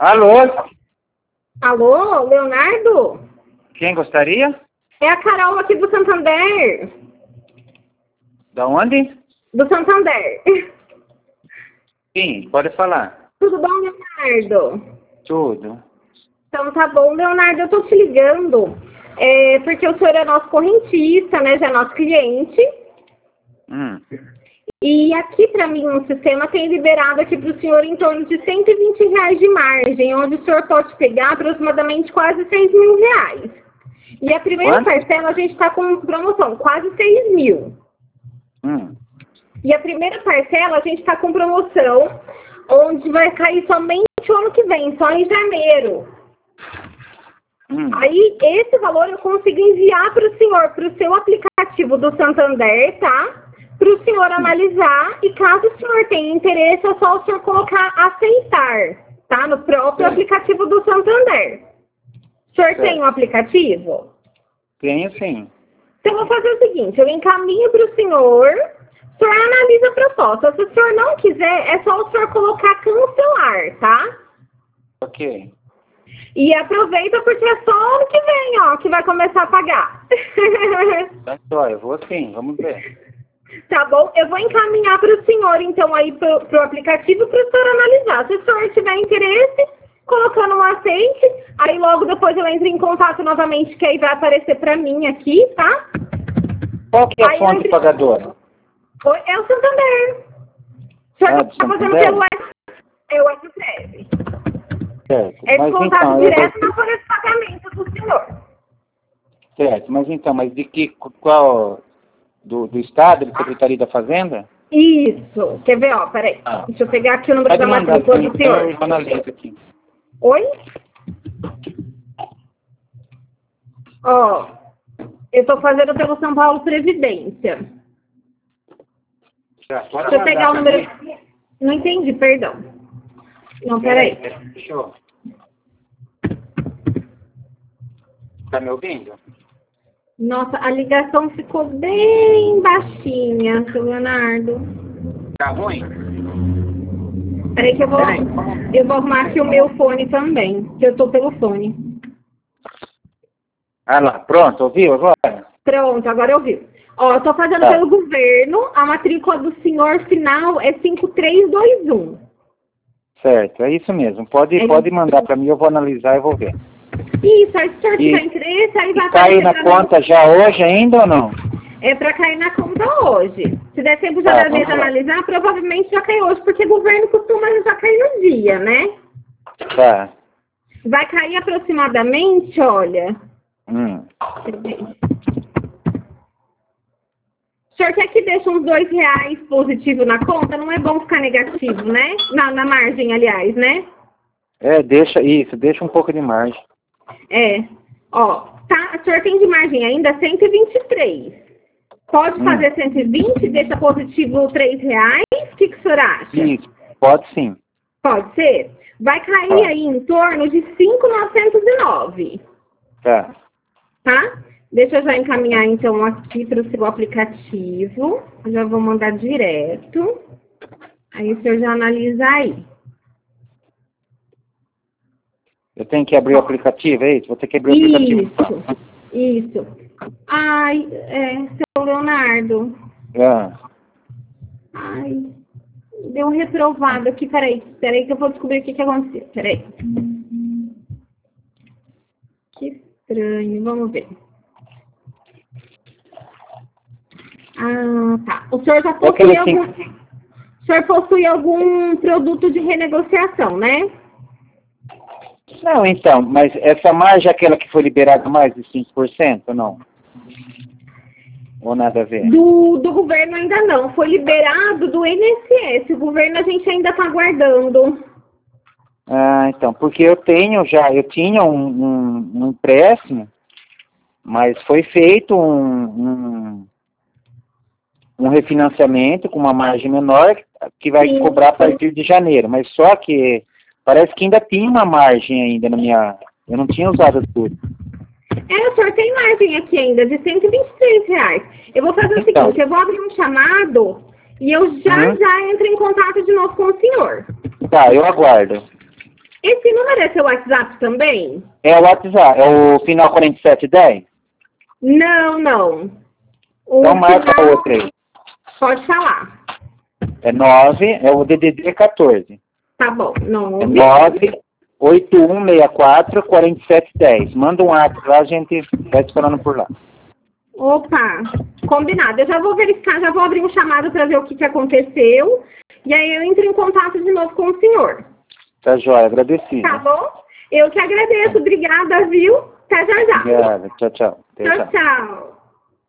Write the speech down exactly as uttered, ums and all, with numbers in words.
Alô? Alô, Leonardo? Quem gostaria? É a Carol aqui do Santander. Da onde? Do Santander. Sim, pode falar. Tudo bom, Leonardo? Tudo. Então tá bom, Leonardo, eu tô te ligando é, porque o senhor é nosso correntista, né? Já é nosso cliente. Hum. E aqui para mim no sistema tem liberado aqui para o senhor em torno de cento e vinte reais de margem, onde o senhor pode pegar aproximadamente quase seis mil reais. E a primeira Quanto? parcela a gente está com promoção, quase seis mil. Hum. E a primeira parcela a gente está com promoção, onde vai cair somente o ano que vem, só em janeiro. Hum. Aí, esse valor eu consigo enviar para o senhor, para o seu aplicativo do Santander, tá? Para o senhor analisar e caso o senhor tenha interesse, é só o senhor colocar aceitar, tá? No próprio Certo. aplicativo do Santander. O senhor Certo. tem um aplicativo? Tenho sim. Então, eu vou fazer o seguinte, eu encaminho para o senhor, o senhor analisa a proposta. Se o senhor não quiser, é só o senhor colocar cancelar, tá? Ok. E aproveita porque é só ano que vem, ó, que vai começar a pagar. Tá só, eu vou sim, vamos ver. Tá bom? Eu vou encaminhar para o senhor, então, aí pro, pro aplicativo para o senhor analisar. Se o senhor tiver interesse, colocando um aceite, aí logo depois eu entro em contato novamente, que aí vai aparecer para mim aqui, tá? Qual que é a Aí fonte entre- pagadora? Oi, é o Santander. O senhor Ah, está do fazendo Santander? pelo S- é o S P R. Certo. É Mas descontado então, eu direto vou... na folha de pagamento do senhor. Certo, mas então, mas de que, qual... Do, do Estado, da Secretaria da Fazenda? Isso. Quer ver, ó, peraí. Ah. Deixa eu pegar aqui o número Pode da mandar, matrícula sim, do então senhor. eu analiso aqui. Oi? Ó, eu tô fazendo pelo São Paulo Previdência. Já, pode Deixa eu mandar pegar o pra número... mim. Não entendi, perdão. Não, peraí. Peraí, deixa eu... Tá me ouvindo? Nossa, a ligação ficou bem baixinha, seu Leonardo. Tá ruim? Peraí que eu vou... Peraí. Eu vou arrumar aqui o meu fone também, que eu tô pelo fone. Ah lá, pronto, ouviu agora? Pronto, agora eu vi. Ó, eu tô fazendo Tá. pelo governo, a matrícula do senhor final é cinco três dois um. Certo, é isso mesmo. Pode, É pode isso. mandar para mim, eu vou analisar e vou ver. Isso, aí se o senhor E- tiver interesse, aí vai E cai aparecer na pra conta mim. já hoje ainda ou não? É pra cair na conta hoje. Se der tempo já Tá, da vamos gente lá. analisar, provavelmente já cai hoje, porque o governo costuma já cair no dia, né? Tá. Vai cair aproximadamente, olha... Hum. O senhor quer que deixe uns dois reais positivo na conta? Não é bom ficar negativo, né? Na, na margem, aliás, né? É, deixa isso, deixa um pouco de margem. É. Ó, tá, o senhor tem de margem ainda cento e vinte e três. Pode Hum. fazer cento e vinte, deixa positivo três reais. O que, que o senhor acha? Isso, pode sim. Pode ser? Vai cair Tá. aí em torno de cinco mil novecentos e nove, Tá. tá? Deixa eu já encaminhar, então, aqui para o seu aplicativo. Eu já vou mandar direto. Aí o senhor já analisa aí. Eu tenho que abrir o aplicativo, é isso? Vou ter que abrir o aplicativo. Isso, isso. Ai, é, seu Leonardo. Ah, Ai, deu um reprovado aqui, peraí. Peraí que eu vou descobrir o que, que aconteceu. Peraí. Que estranho, vamos ver. Ah, tá. O senhor já É possui aquele algum... assim- O senhor possui algum produto de renegociação, né? Não, então, mas essa margem é aquela que foi liberada mais de cinco por cento ou não? Ou nada a ver? Do, do governo ainda não. Foi liberado do I N S S. O governo a gente ainda está aguardando. Ah, então, porque eu tenho já, eu tinha um, um, um empréstimo, mas foi feito um, um, um refinanciamento com uma margem menor que vai Sim. cobrar a partir de janeiro, mas só que parece que ainda tinha uma margem ainda na minha, eu não tinha usado tudo. É, o senhor tem margem aqui ainda de cento e vinte e três reais. Eu vou fazer o Então. seguinte, eu vou abrir um chamado e eu já Uhum. já entro em contato de novo com o senhor. Tá, eu aguardo. Esse número é seu WhatsApp também? É o WhatsApp, é o final quarenta e sete dez? Não, não. O Então marca final... outra aí. Pode falar. É nove, é o D D D quatorze. Tá bom. É nove. nove oito um seis quatro quatro sete um zero. Manda um WhatsApp lá, a gente vai esperando por lá. Opa, combinado. Eu já vou verificar, já vou abrir um chamado para ver o que, que aconteceu. E aí eu entro em contato de novo com o senhor. Tá jóia, agradecido. Tá bom? Eu que agradeço. Obrigada, viu? Até já já. Obrigado, tchau, tchau. Até já. Tchau, tchau.